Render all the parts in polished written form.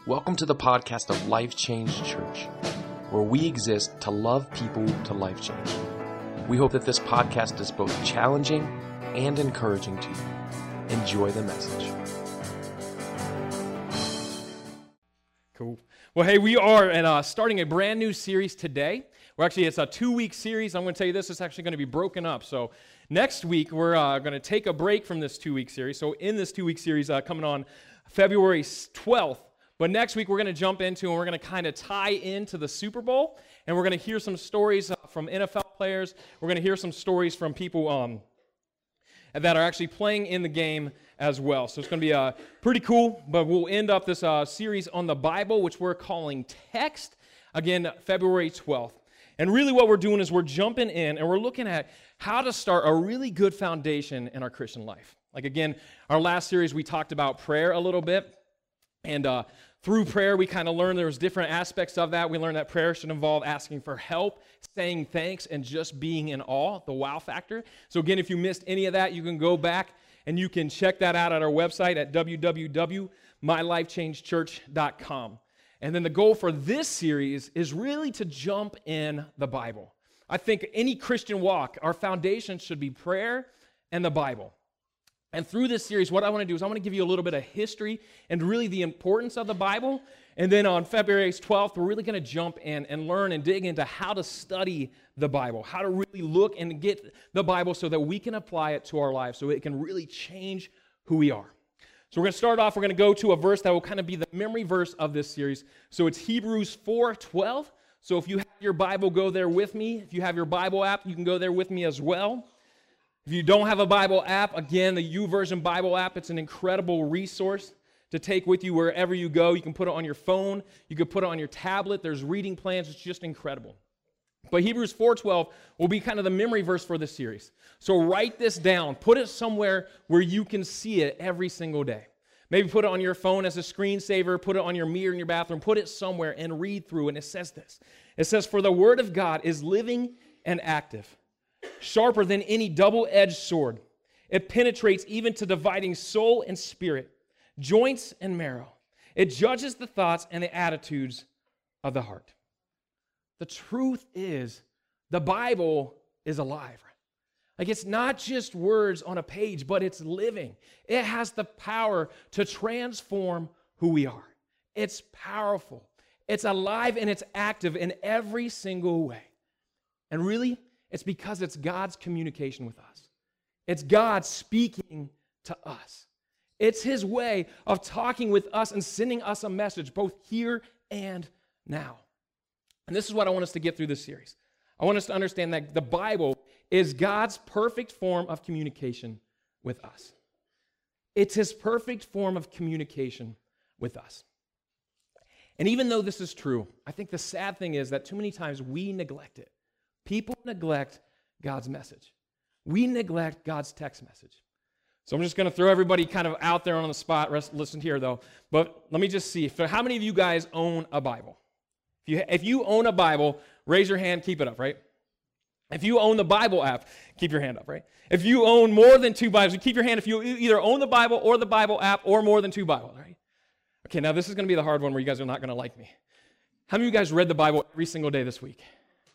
Welcome to the podcast of Life Change Church, where we exist to love people to life change. We hope that this podcast is both challenging and encouraging to you. Enjoy the message. Cool. Well, hey, we are starting a brand new series today. It's a 2-week series. I'm going to tell you this, it's actually going to be broken up. So next week, we're going to take a break from this 2-week series. So in this 2-week series coming on February 12th, but next week we're going to jump into and we're going to kind of tie into the Super Bowl, and we're going to hear some stories from NFL players. We're going to hear some stories from people that are actually playing in the game as well. So it's going to be pretty cool, but we'll end up this series on the Bible, which we're calling Text, again, February 12th. And really what we're doing is we're jumping in and we're looking at how to start a really good foundation in our Christian life. Like again, our last series we talked about prayer a little bit, and through prayer we kind of learned there was different aspects of that. We learned that prayer should involve asking for help, saying thanks, and just being in awe, the wow factor. So again, if you missed any of that, you can go back and you can check that out at our website at www.mylifechangechurch.com. And then the goal for this series is really to jump in the Bible. I think any Christian walk, our foundation should be prayer and the Bible. And through this series, what I want to do is I want to give you a little bit of history and really the importance of the Bible. And then on February 12th, we're really going to jump in and learn and dig into how to study the Bible, how to really look and get the Bible so that we can apply it to our lives, so it can really change who we are. So we're going to start off, we're going to go to a verse that will kind of be the memory verse of this series. So it's Hebrews 4:12. So if you have your Bible, go there with me. If you have your Bible app, you can go there with me as well. If you don't have a Bible app, again, the YouVersion Bible app, it's an incredible resource to take with you wherever you go. You can put it on your phone. You can put it on your tablet. There's reading plans. It's just incredible. But Hebrews 4:12 will be kind of the memory verse for this series. So write this down. Put it somewhere where you can see it every single day. Maybe put it on your phone as a screensaver. Put it on your mirror in your bathroom. Put it somewhere and read through. And it says this. It says, "For the word of God is living and active, sharper than any double-edged sword. It penetrates even to dividing soul and spirit, joints and marrow. It judges the thoughts and the attitudes of the heart." The truth is, the Bible is alive. Like, it's not just words on a page, but it's living. It has the power to transform who we are. It's powerful. It's alive and it's active in every single way. And really, it's because it's God's communication with us. It's God speaking to us. It's His way of talking with us and sending us a message, both here and now. And this is what I want us to get through this series. I want us to understand that the Bible is God's perfect form of communication with us. It's His perfect form of communication with us. And even though this is true, I think the sad thing is that too many times we neglect it. People neglect God's message. We neglect God's text message. So I'm just going to throw everybody kind of out there on the spot. Listen here, though. But let me just see. How many of you guys own a Bible? If you own a Bible, raise your hand, keep it up, right? If you own the Bible app, keep your hand up, right? If you own more than 2 Bibles, keep your hand if you either own the Bible or the Bible app or more than 2 Bibles, right? Okay, now this is going to be the hard one where you guys are not going to like me. How many of you guys read the Bible every single day this week?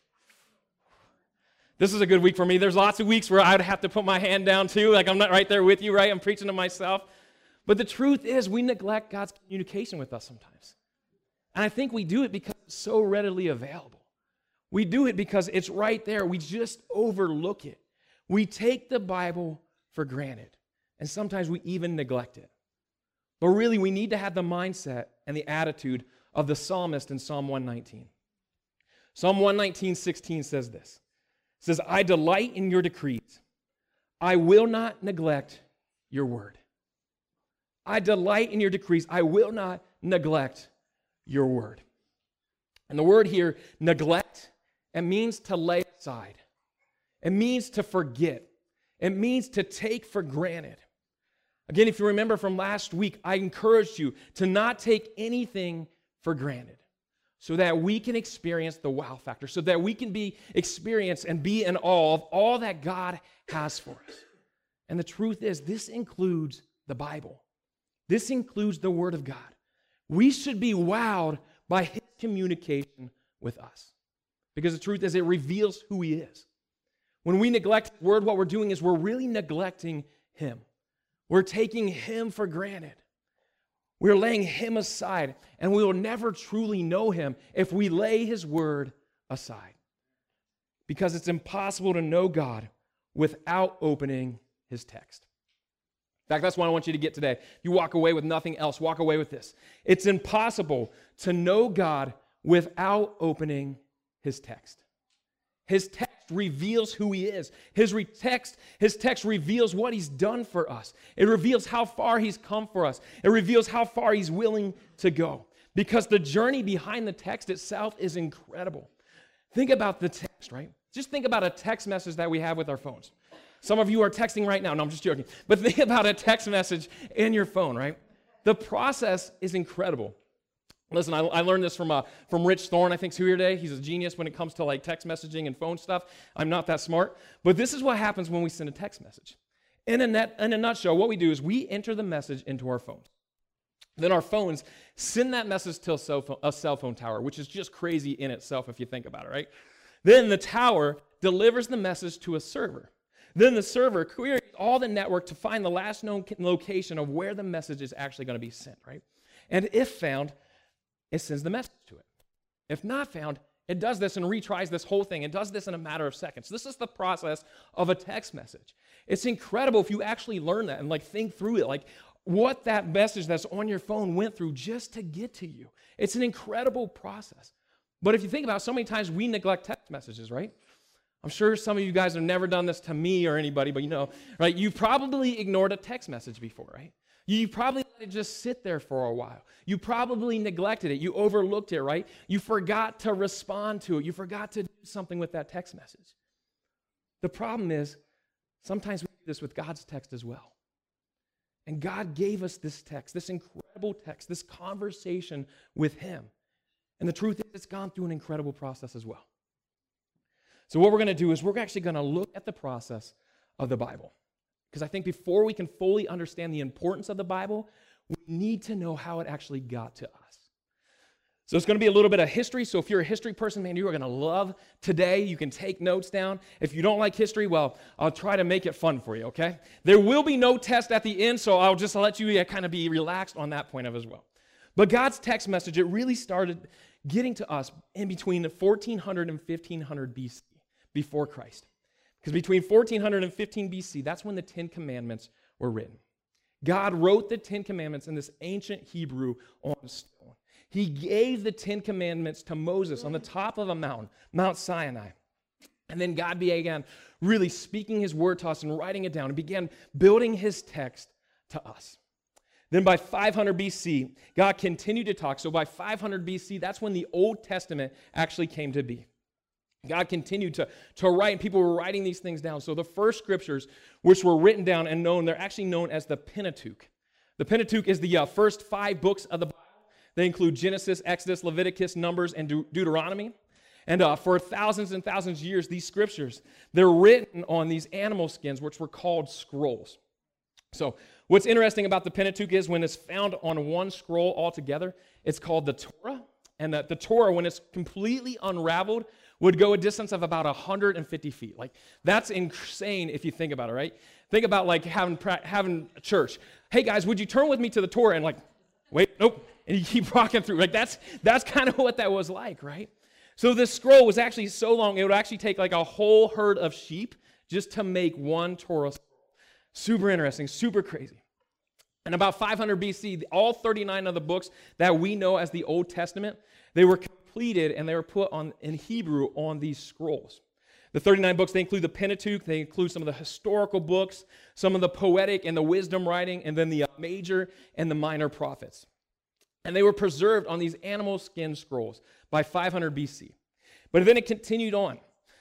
This is a good week for me. There's lots of weeks where I'd have to put my hand down too, like I'm not right there with you, right? I'm preaching to myself. But the truth is we neglect God's communication with us sometimes. And I think we do it because it's so readily available. We do it because it's right there. We just overlook it. We take the Bible for granted. And sometimes we even neglect it. But really, we need to have the mindset and the attitude of the psalmist in Psalm 119. Psalm 119:16 says this. It says, "I delight in your decrees. I will not neglect your word." I delight in your decrees. I will not neglect your word. And the word here, neglect, it means to lay aside. It means to forget. It means to take for granted. Again, if you remember from last week, I encouraged you to not take anything for granted so that we can experience the wow factor, so that we can experience and be in awe of all that God has for us. And the truth is, this includes the Bible. This includes the Word of God. we should be wowed by his communication with us. Because the truth is, it reveals who he is. When we neglect his word, what we're doing is we're really neglecting him. We're taking him for granted. We're laying him aside, and we will never truly know him if we lay his word aside. Because it's impossible to know God without opening his text. In fact, that's what I want you to get today. If you walk away with nothing else, walk away with this. It's impossible to know God without opening his text. His text reveals who he is. His text reveals what he's done for us. It reveals how far he's come for us. It reveals how far he's willing to go. Because the journey behind the text itself is incredible. Think about the text, right? Just think about a text message that we have with our phones. Some of you are texting right now. No, I'm just joking. But think about a text message in your phone, right? The process is incredible. Listen, I learned this from Rich Thorne, I think, who's here today. He's a genius when it comes to like text messaging and phone stuff. I'm not that smart. But this is what happens when we send a text message. In a nutshell, what we do is we enter the message into our phones. Then our phones send that message to a cell phone tower, which is just crazy in itself if you think about it, right? Then the tower delivers the message to a server. Then the server queries all the network to find the last known location of where the message is actually going to be sent, right? And if found, it sends the message to it. If not found, it does this and retries this whole thing. It does this in a matter of seconds. This is the process of a text message. It's incredible if you actually learn that and like think through it, like what that message that's on your phone went through just to get to you. It's an incredible process. But if you think about it, so many times we neglect text messages, right? I'm sure some of you guys have never done this to me or anybody, but you know, right? You probably ignored a text message before, right? You probably let it just sit there for a while. You probably neglected it. You overlooked it, right? You forgot to respond to it. You forgot to do something with that text message. The problem is, sometimes we do this with God's text as well. And God gave us this text, this incredible text, this conversation with him. And the truth is, it's gone through an incredible process as well. So what we're going to do is we're actually going to look at the process of the Bible. Because I think before we can fully understand the importance of the Bible, we need to know how it actually got to us. So it's going to be a little bit of history. So if you're a history person, man, you are going to love today. You can take notes down. If you don't like history, well, I'll try to make it fun for you, okay? There will be no test at the end, so I'll just let you kind of be relaxed on that point of as well. But God's text message, it really started getting to us in between 1400 and 1500 BC, before Christ. Because between 1400 and 15 BC, that's when the Ten Commandments were written. God wrote the Ten Commandments in this ancient Hebrew on stone. He gave the Ten Commandments to Moses on the top of a mountain, Mount Sinai. And then God began really speaking his word to us and writing it down and began building his text to us. Then by 500 BC, God continued to talk. So by 500 BC, that's when the Old Testament actually came to be. God continued to write, and people were writing these things down. So the first scriptures, which were written down and known, they're actually known as the Pentateuch. The Pentateuch is the first 5 books of the Bible. They include Genesis, Exodus, Leviticus, Numbers, and Deuteronomy. And for thousands and thousands of years, these scriptures, they're written on these animal skins, which were called scrolls. So what's interesting about the Pentateuch is when it's found on one scroll altogether, it's called the Torah. And the Torah, when it's completely unraveled, would go a distance of about 150 feet. Like, that's insane if you think about it, right? Think about like having a church. Hey guys, would you turn with me to the Torah? And like, wait, nope. And you keep walking through. Like, that's kind of what that was like, right? So this scroll was actually so long, it would actually take like a whole herd of sheep just to make one Torah scroll. Super interesting, super crazy. And about 500 BC, all 39 of the books that we know as the Old Testament, they were completed and they were put on in Hebrew on these scrolls. The 39 books, they include the Pentateuch, they include some of the historical books, some of the poetic and the wisdom writing, and then the major and the minor prophets. And they were preserved on these animal skin scrolls by 500 BC. But then it continued on.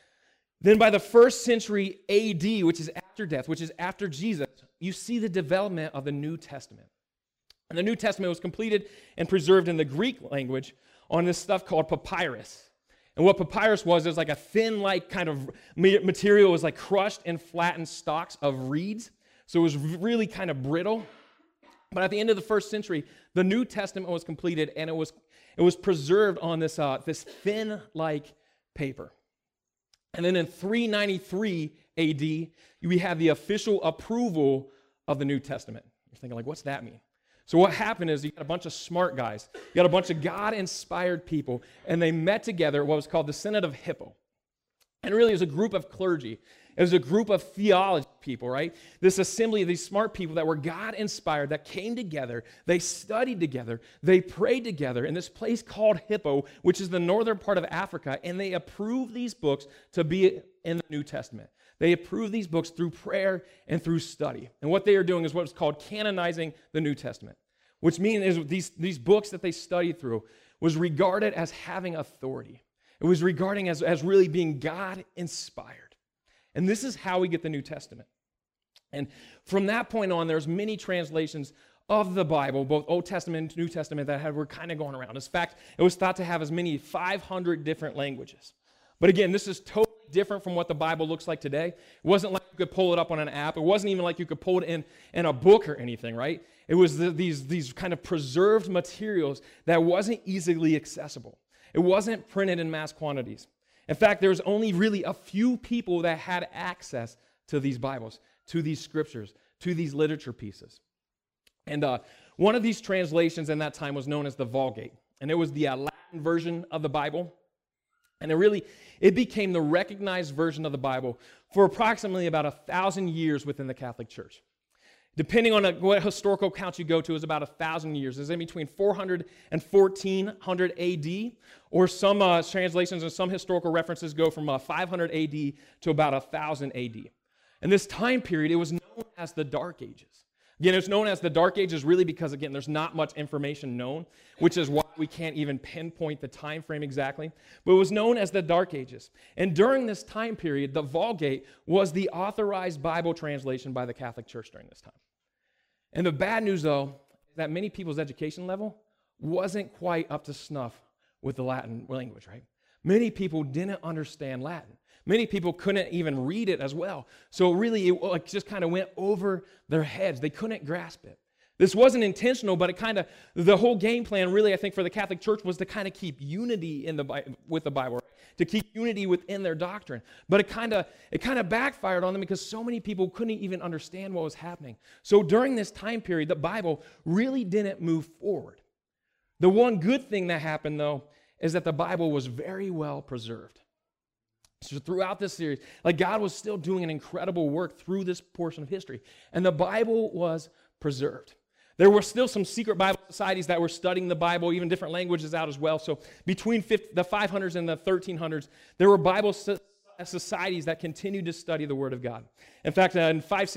Then by the 1st century AD, which is after death, which is after Jesus, you see the development of the New Testament. And the New Testament was completed and preserved in the Greek language on this stuff called papyrus. And what papyrus was like a thin, like kind of material. It was like crushed and flattened stalks of reeds. So it was really kind of brittle. But at the end of the 1st century, the New Testament was completed, and it was preserved on this thin like paper. And then in 393 AD, we have the official approval of the New Testament. You're thinking, like, what's that mean? So what happened is you got a bunch of smart guys, you got a bunch of God-inspired people, and they met together at what was called the Synod of Hippo. And really, it was a group of clergy. It was a group of theology people, right? This assembly of these smart people that were God-inspired, that came together, they studied together, they prayed together in this place called Hippo, which is the northern part of Africa, and they approved these books to be in the New Testament. They approved these books through prayer and through study. And what they are doing is what's called canonizing the New Testament, which means is these books that they studied through was regarded as having authority. It was regarding as really being God-inspired. And this is how we get the New Testament. And from that point on, there's many translations of the Bible, both Old Testament and New Testament, that were kind of going around. In fact, it was thought to have as many 500 different languages. But again, this is totally different from what the Bible looks like today. It wasn't like you could pull it up on an app. It wasn't even like you could pull it in a book or anything, right? It was these kind of preserved materials that wasn't easily accessible. It wasn't printed in mass quantities. In fact, there's only really a few people that had access to these Bibles, to these scriptures, to these literature pieces. And one of these translations in that time was known as the Vulgate. And it was the Latin version of the Bible. And it became the recognized version of the Bible for approximately about 1,000 years within the Catholic Church. Depending on what historical count you go to, is about 1,000 years. It's in between 400 and 1400 AD, or some translations and some historical references go from 500 AD to about 1000 AD. And this time period, it was known as the Dark Ages. Again, it's known as the Dark Ages really because, again, there's not much information known, which is why we can't even pinpoint the time frame exactly. But it was known as the Dark Ages. And during this time period, the Vulgate was the authorized Bible translation by the Catholic Church during this time. And the bad news, though, is that many people's education level wasn't quite up to snuff with the Latin language, right? Many people didn't understand Latin. Many people couldn't even read it as well. So really, it just kind of went over their heads. They couldn't grasp it. This wasn't intentional, but the whole game plan really, I think, for the Catholic Church was to kind of keep unity with the Bible, right? To keep unity within their doctrine. But it kind of backfired on them because so many people couldn't even understand what was happening. So during this time period, the Bible really didn't move forward. The one good thing that happened, though, is that the Bible was very well preserved. So throughout this series, God was still doing an incredible work through this portion of history. And the Bible was preserved. There were still some secret Bible societies that were studying the Bible, even different languages out as well. So between the 500s and the 1300s, there were Bible societies that continued to study the Word of God. In fact, in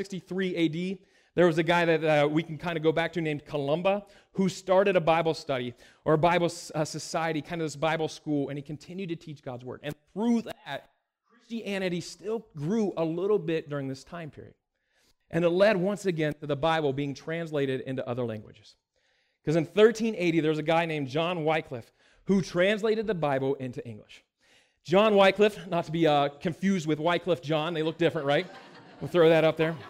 563 AD, there was a guy that we can kind of go back to named Columba, who started a Bible study or a Bible society, kind of this Bible school, and he continued to teach God's Word. And through that, Christianity still grew a little bit during this time period. And it led once again to the Bible being translated into other languages. Because in 1380, there was a guy named John Wycliffe who translated the Bible into English. John Wycliffe, not to be confused with Wycliffe John, they look different, right? We'll throw that up there.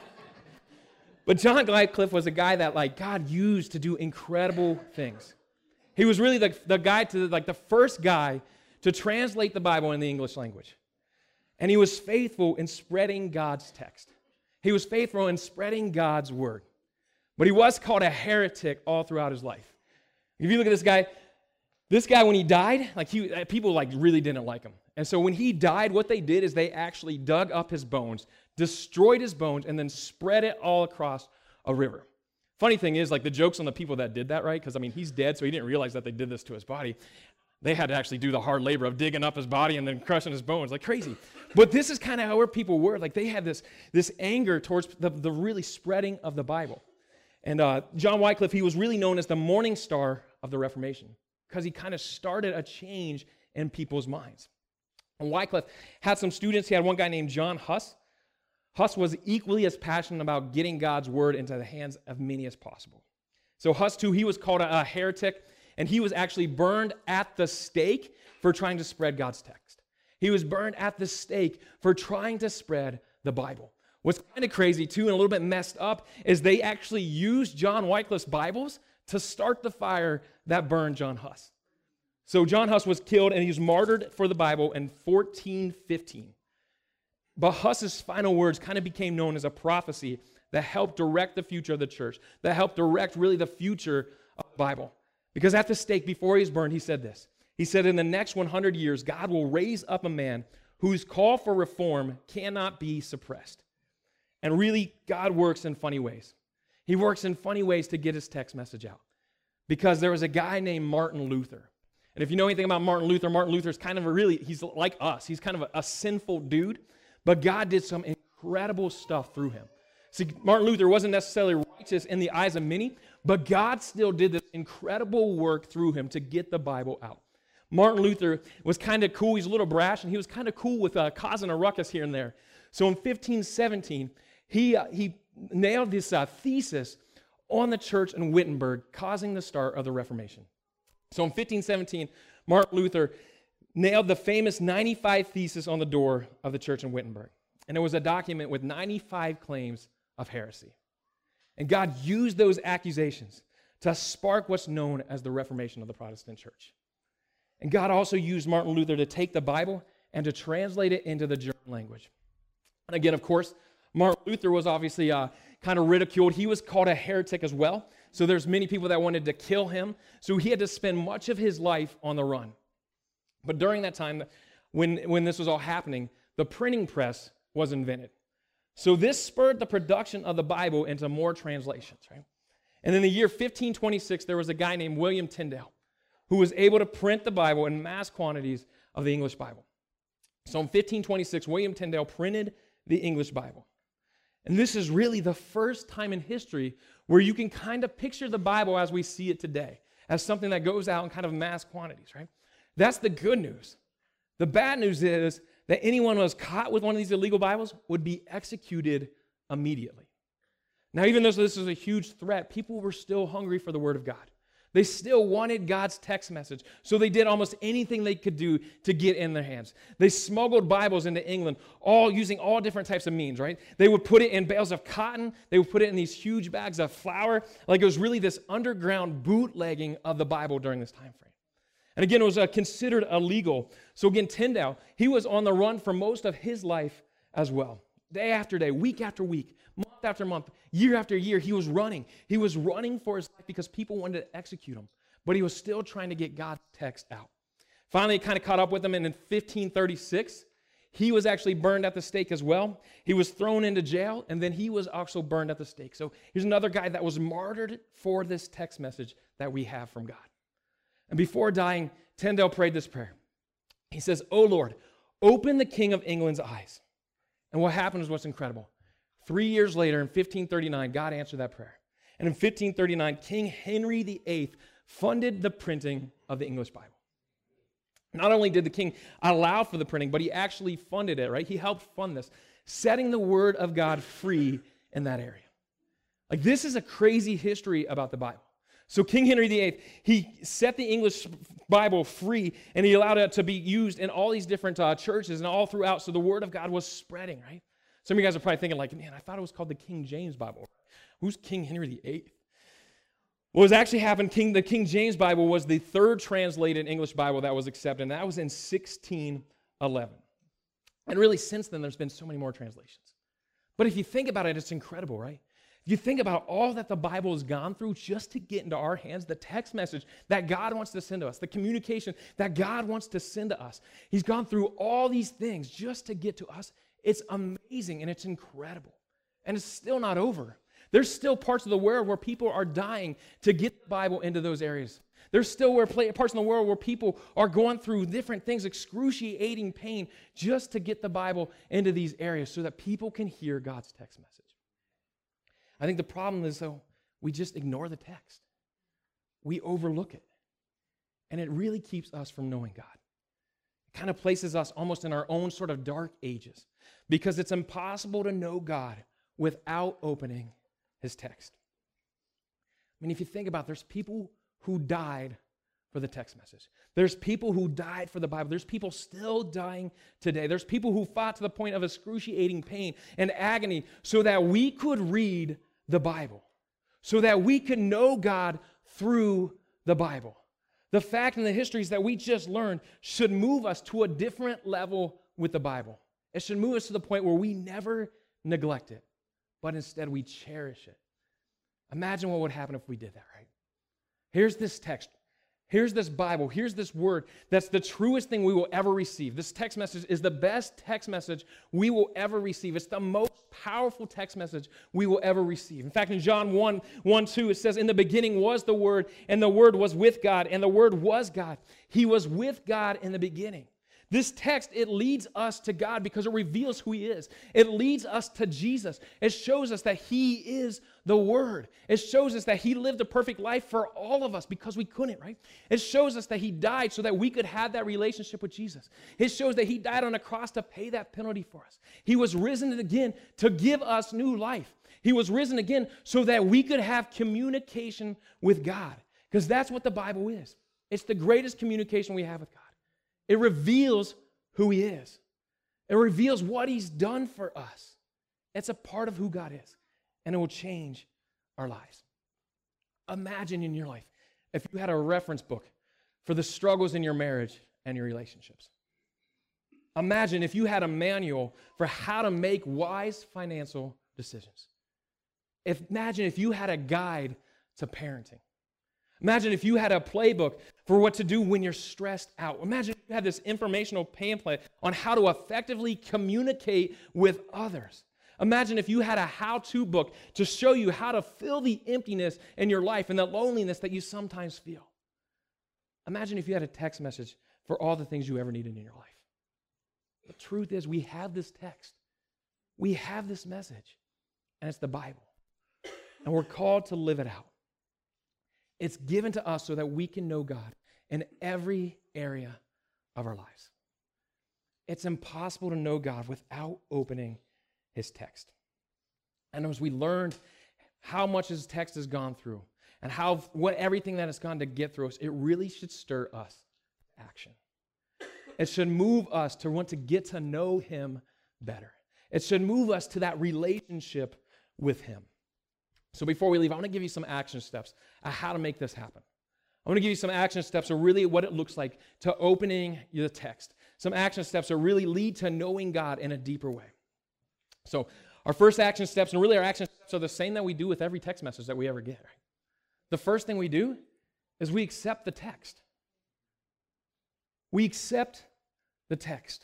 But John Wycliffe was a guy that God used to do incredible things. He was really the guy the first guy to translate the Bible in the English language. And he was faithful in spreading God's text. He was faithful in spreading God's word. But he was called a heretic all throughout his life. If you look at this guy when he died, people really didn't like him. And so when he died, what they did is they actually dug up his bones, destroyed his bones, and then spread it all across a river. Funny thing is, the joke's on the people that did that, right? Because, he's dead, so he didn't realize that they did this to his body. They had to actually do the hard labor of digging up his body and then crushing his bones like crazy. But this is kind of how people were. They had this anger towards the really spreading of the Bible. And John Wycliffe, he was really known as the morning star of the Reformation because he kind of started a change in people's minds. And Wycliffe had some students. He had one guy named John Huss. Huss was equally as passionate about getting God's word into the hands of many as possible. So Huss, too, he was called a heretic. And he was actually burned at the stake for trying to spread God's text. He was burned at the stake for trying to spread the Bible. What's kind of crazy, too, and a little bit messed up, is they actually used John Wycliffe's Bibles to start the fire that burned John Huss. So John Huss was killed and he was martyred for the Bible in 1415. But Huss's final words kind of became known as a prophecy that helped direct the future of the church, that helped direct really the future of the Bible. Because at the stake, before he was burned, he said this. He said, in the next 100 years, God will raise up a man whose call for reform cannot be suppressed. And really, God works in funny ways. He works in funny ways to get his text message out. Because there was a guy named Martin Luther. And if you know anything about Martin Luther is kind of he's like us. He's kind of a sinful dude. But God did some incredible stuff through him. See, Martin Luther wasn't necessarily righteous in the eyes of many, but God still did this incredible work through him to get the Bible out. Martin Luther was kind of cool. He's a little brash, and he was kind of cool with causing a ruckus here and there. So in 1517, he nailed this thesis on the church in Wittenberg, causing the start of the Reformation. So in 1517, Martin Luther nailed the famous 95 Thesis on the door of the church in Wittenberg. And it was a document with 95 claims of heresy. And God used those accusations to spark what's known as the Reformation of the Protestant church. And God also used Martin Luther to take the Bible and to translate it into the German language. And again, of course, Martin Luther was obviously kind of ridiculed. He was called a heretic as well. So there's many people that wanted to kill him. So he had to spend much of his life on the run. But during that time, when this was all happening, the printing press was invented. So this spurred the production of the Bible into more translations, right? And in the year 1526, there was a guy named William Tyndale who was able to print the Bible in mass quantities of the English Bible. So in 1526, William Tyndale printed the English Bible. And this is really the first time in history where you can kind of picture the Bible as we see it today, as something that goes out in kind of mass quantities, right? That's the good news. The bad news is that anyone who was caught with one of these illegal Bibles would be executed immediately. Now, even though this is a huge threat, people were still hungry for the Word of God. They still wanted God's text message, so they did almost anything they could do to get in their hands. They smuggled Bibles into England, all using all different types of means, right? They would put it in bales of cotton. They would put it in these huge bags of flour. Like it was really this underground bootlegging of the Bible during this time frame. And again, it was considered illegal. So again, Tyndale, he was on the run for most of his life as well. Day after day, week after week, month after month, year after year, he was running. He was running for his life because people wanted to execute him. But he was still trying to get God's text out. Finally, it kind of caught up with him, and in 1536, he was actually burned at the stake as well. He was thrown into jail, and then he was also burned at the stake. So here's another guy that was martyred for this text message that we have from God. And before dying, Tyndale prayed this prayer. He says, "O Lord, open the King of England's eyes." And what happened is what's incredible. 3 years later, in 1539, God answered that prayer. And in 1539, King Henry VIII funded the printing of the English Bible. Not only did the king allow for the printing, but he actually funded it, right? He helped fund this, setting the Word of God free in that area. Like, this is a crazy history about the Bible. So King Henry VIII, he set the English Bible free, and he allowed it to be used in all these different churches and all throughout, so the Word of God was spreading, right? Some of you guys are probably thinking like, man, I thought it was called the King James Bible. Who's King Henry VIII? What was actually happened, the King James Bible was the third translated English Bible that was accepted, and that was in 1611. And really, since then, there's been so many more translations. But if you think about it, it's incredible, right? If you think about all that the Bible has gone through just to get into our hands, the text message that God wants to send to us, the communication that God wants to send to us, he's gone through all these things just to get to us. It's amazing and it's incredible. And it's still not over. There's still parts of the world where people are dying to get the Bible into those areas. There's still parts in the world where people are going through different things, excruciating pain, just to get the Bible into these areas so that people can hear God's text message. I think the problem is, though, we just ignore the text. We overlook it. And it really keeps us from knowing God. It kind of places us almost in our own sort of dark ages because it's impossible to know God without opening his text. I mean, if you think about it, there's people who died for the text message. There's people who died for the Bible. There's people still dying today. There's people who fought to the point of excruciating pain and agony so that we could read the Bible, so that we could know God through the Bible. The fact and the histories that we just learned should move us to a different level with the Bible. It should move us to the point where we never neglect it, but instead we cherish it. Imagine what would happen if we did that, right? Here's this text. Here's this Bible. Here's this word that's the truest thing we will ever receive. This text message is the best text message we will ever receive. It's the most powerful text message we will ever receive. In fact, in John 1:2, it says, "In the beginning was the Word, and the Word was with God, and the Word was God. He was with God in the beginning." This text, it leads us to God because it reveals who He is. It leads us to Jesus. It shows us that He is the Word. It shows us that He lived a perfect life for all of us because we couldn't, right? It shows us that He died so that we could have that relationship with Jesus. It shows that He died on a cross to pay that penalty for us. He was risen again to give us new life. He was risen again so that we could have communication with God, because that's what the Bible is. It's the greatest communication we have with God. It reveals who He is. It reveals what He's done for us. It's a part of who God is, and it will change our lives. Imagine in your life if you had a reference book for the struggles in your marriage and your relationships. Imagine if you had a manual for how to make wise financial decisions. Imagine if you had a guide to parenting. Imagine if you had a playbook for what to do when you're stressed out. Imagine if you had this informational pamphlet on how to effectively communicate with others. Imagine if you had a how-to book to show you how to fill the emptiness in your life and the loneliness that you sometimes feel. Imagine if you had a text message for all the things you ever needed in your life. The truth is, we have this text. We have this message, and it's the Bible. And we're called to live it out. It's given to us so that we can know God in every area of our lives. It's impossible to know God without opening His text. And as we learned how much His text has gone through and what everything that has gone to get through us, it really should stir us to action. It should move us to want to get to know Him better. It should move us to that relationship with Him. So before we leave, I want to give you some action steps on how to make this happen. I want to give you some action steps of really what it looks like to opening the text. Some action steps that really lead to knowing God in a deeper way. So our first action steps, and really our action steps are the same that we do with every text message that we ever get. Right? The first thing we do is we accept the text. We accept the text.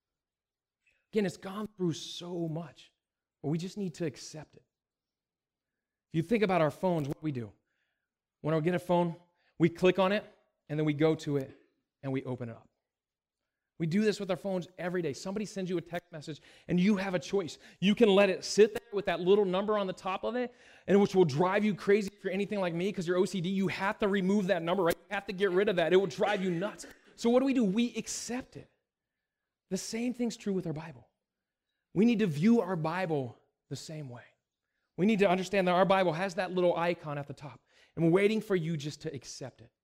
Again, it's gone through so much, but we just need to accept it. If you think about our phones, what we do. When we get a phone, we click on it, and then we go to it, and we open it up. We do this with our phones every day. Somebody sends you a text message, and you have a choice. You can let it sit there with that little number on the top of it, and which will drive you crazy if you're anything like me, because you're OCD. You have to remove that number, right? You have to get rid of that. It will drive you nuts. So what do? We accept it. The same thing's true with our Bible. We need to view our Bible the same way. We need to understand that our Bible has that little icon at the top, and we're waiting for you just to accept it.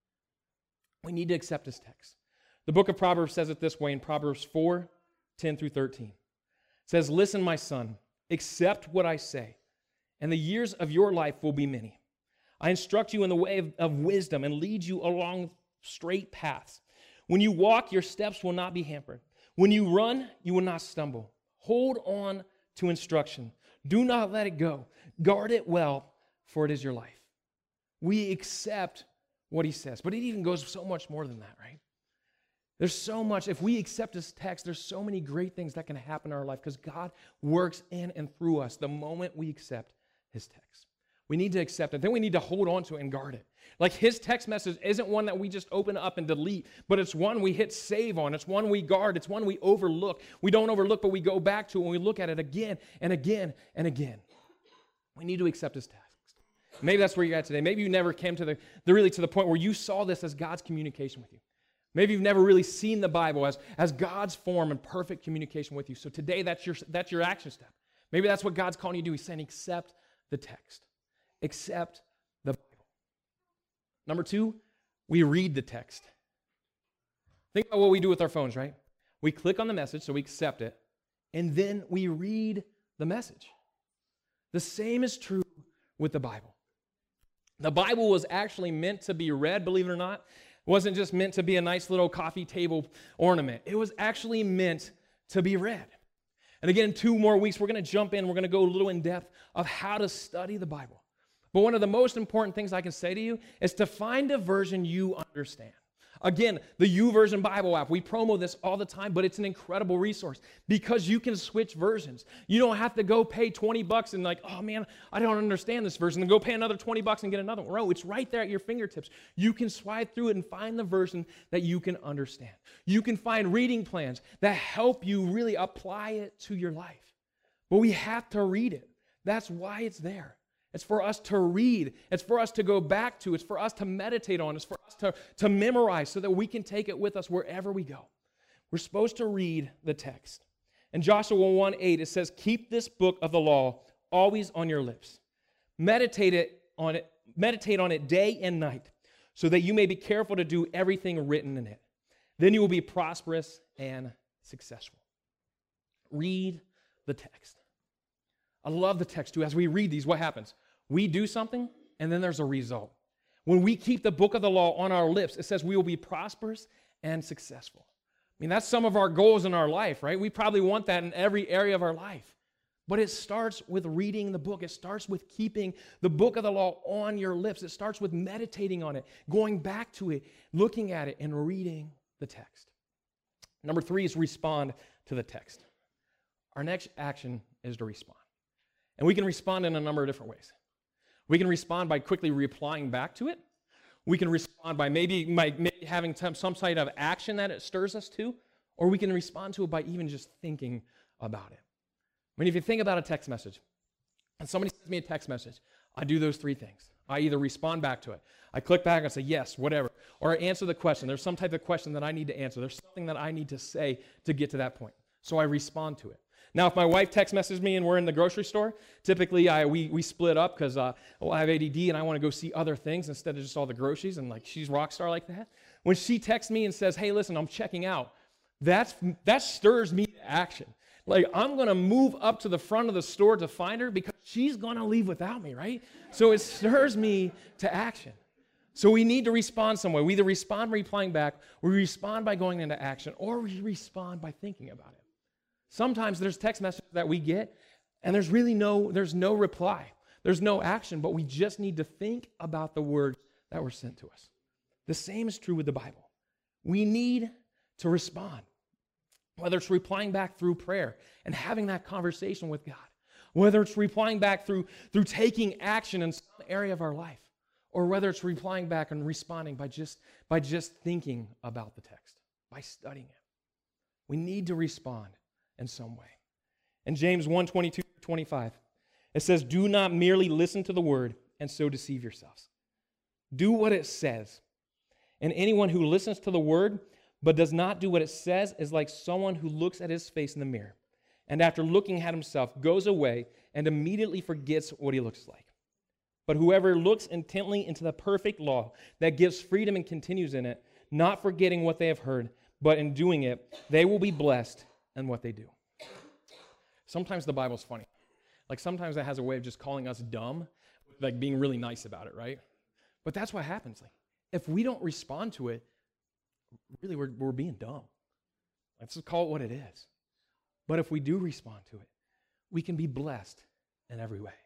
We need to accept this text. The book of Proverbs says it this way in Proverbs 4:10 through 13. It says, "Listen, my son, accept what I say, and the years of your life will be many. I instruct you in the way of wisdom and lead you along straight paths. When you walk, your steps will not be hampered. When you run, you will not stumble. Hold on to instruction. Do not let it go. Guard it well, for it is your life." We accept what he says, but it even goes so much more than that, right? There's so much. If we accept this text, there's so many great things that can happen in our life because God works in and through us the moment we accept his text. We need to accept it. Then we need to hold on to it and guard it. Like his text message isn't one that we just open up and delete, but it's one we hit save on. It's one we guard. It's one we overlook. We don't overlook, but we go back to it and we look at it again and again and again. We need to accept his text. Maybe that's where you're at today. Maybe you never came to the point where you saw this as God's communication with you. Maybe you've never really seen the Bible as God's form and perfect communication with you. So today, that's your action step. Maybe that's what God's calling you to do. He's saying, accept the text. Accept the Bible. Number 2, we read the text. Think about what we do with our phones, right? We click on the message, so we accept it, and then we read the message. The same is true with the Bible. The Bible was actually meant to be read, believe it or not. It wasn't just meant to be a nice little coffee table ornament. It was actually meant to be read. And again, in 2 more weeks, we're going to jump in. We're going to go a little in depth of how to study the Bible. But one of the most important things I can say to you is to find a version you understand. Again, the YouVersion Bible app, we promo this all the time, but it's an incredible resource because you can switch versions. You don't have to go pay $20 and like, oh man, I don't understand this version, and go pay another $20 and get another one. No, it's right there at your fingertips. You can swipe through it and find the version that you can understand. You can find reading plans that help you really apply it to your life. But we have to read it. That's why it's there. It's for us to read. It's for us to go back to. It's for us to meditate on. It's for us to memorize so that we can take it with us wherever we go. We're supposed to read the text. In Joshua 1:8, it says, keep this book of the law always on your lips. Meditate on it day and night so that you may be careful to do everything written in it. Then you will be prosperous and successful. Read the text. I love the text too. As we read these, what happens? We do something, and then there's a result. When we keep the book of the law on our lips, it says we will be prosperous and successful. I mean, that's some of our goals in our life, right? We probably want that in every area of our life. But it starts with reading the book. It starts with keeping the book of the law on your lips. It starts with meditating on it, going back to it, looking at it, and reading the text. Number 3 is respond to the text. Our next action is to respond. And we can respond in a number of different ways. We can respond by quickly replying back to it. We can respond by maybe having some side of action that it stirs us to, or we can respond to it by even just thinking about it. I mean, if you think about a text message, and somebody sends me a text message, I do those 3 things. I either respond back to it, I click back and say yes, whatever, or I answer the question. There's some type of question that I need to answer. There's something that I need to say to get to that point. So I respond to it. Now, if my wife text messages me and we're in the grocery store, typically we split up because I have ADD and I want to go see other things instead of just all the groceries, and like she's rock star like that. When she texts me and says, hey, listen, I'm checking out, that stirs me to action. Like, I'm going to move up to the front of the store to find her because she's going to leave without me, right? So it stirs me to action. So we need to respond some way. We either respond by replying back, we respond by going into action, or we respond by thinking about it. Sometimes there's text messages that we get, and there's no reply. There's no action, but we just need to think about the words that were sent to us. The same is true with the Bible. We need to respond, whether it's replying back through prayer and having that conversation with God, whether it's replying back through taking action in some area of our life, or whether it's replying back and responding by just thinking about the text, by studying it. We need to respond in some way. In James 1:22-25, it says, do not merely listen to the word and so deceive yourselves. Do what it says. And anyone who listens to the word but does not do what it says is like someone who looks at his face in the mirror and after looking at himself goes away and immediately forgets what he looks like. But whoever looks intently into the perfect law that gives freedom and continues in it, not forgetting what they have heard, but in doing it, they will be blessed in what they do. Sometimes the Bible's funny. Like sometimes it has a way of just calling us dumb, like being really nice about it, right? But that's what happens. Like if we don't respond to it, really we're being dumb. Let's just call it what it is. But if we do respond to it, we can be blessed in every way.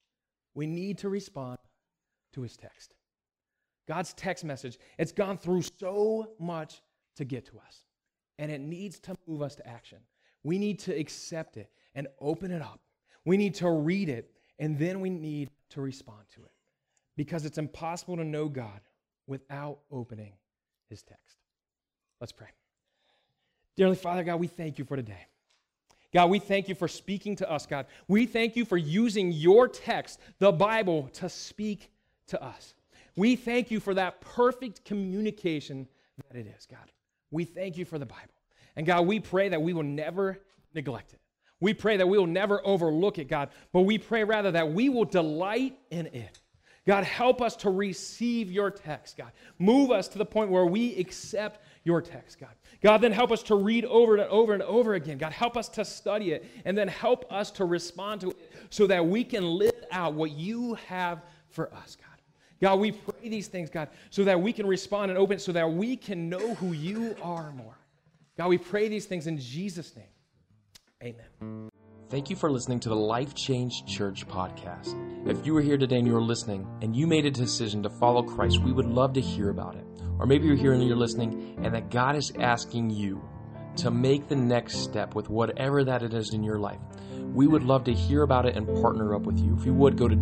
We need to respond to his text. God's text message, it's gone through so much to get to us. And it needs to move us to action. We need to accept it and open it up. We need to read it, and then we need to respond to it. Because it's impossible to know God without opening his text. Let's pray. Dearly Father, God, we thank you for today. God, we thank you for speaking to us, God. We thank you for using your text, the Bible, to speak to us. We thank you for that perfect communication that it is, God. We thank you for the Bible. And God, we pray that we will never neglect it. We pray that we will never overlook it, God, but we pray rather that we will delight in it. God, help us to receive your text, God. Move us to the point where we accept your text, God. God, then help us to read over and over and over again. God, help us to study it, and then help us to respond to it so that we can live out what you have for us, God. God, we pray these things, God, so that we can respond and open, so that we can know who you are more. God, we pray these things in Jesus' name. Amen. Thank you for listening to the Life Change Church podcast. If you were here today and you were listening and you made a decision to follow Christ, we would love to hear about it. Or maybe you're here and you're listening and that God is asking you to make the next step with whatever that it is in your life. We would love to hear about it and partner up with you. If you would, go to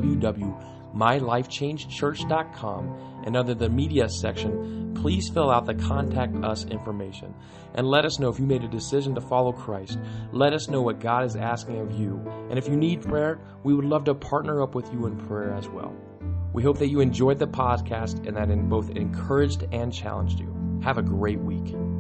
www.mylifechangechurch.com, and under the media section, please fill out the contact us information and let us know if you made a decision to follow Christ. Let us know what God is asking of you. And if you need prayer, we would love to partner up with you in prayer as well. We hope that you enjoyed the podcast and that it both encouraged and challenged you. Have a great week.